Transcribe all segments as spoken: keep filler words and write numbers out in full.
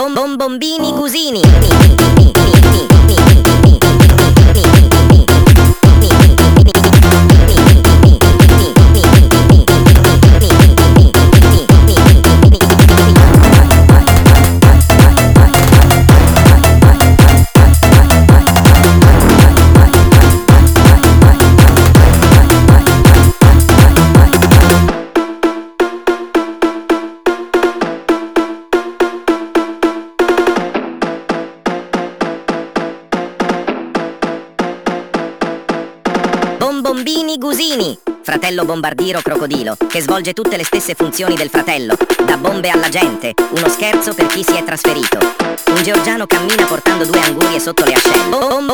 bom bom bombini gusini. Bombini gusini, fratello bombardiero crocodilo, che svolge tutte le stesse funzioni del fratello, da bombe alla gente, uno scherzo per chi si è trasferito. Un georgiano cammina portando due angurie sotto le ascelle.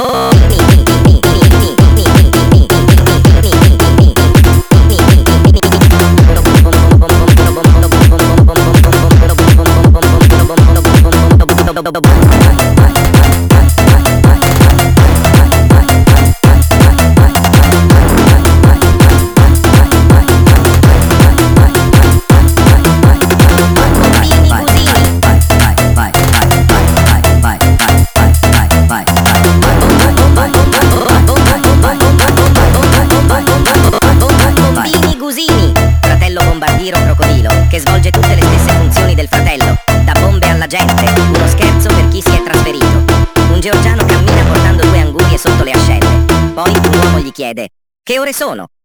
Bombardiero crocodilo, che svolge tutte le stesse funzioni del fratello, da bombe alla gente, uno scherzo per chi si è trasferito. Un georgiano cammina portando due angurie sotto le ascelle. Poi un uomo gli chiede: che ore sono?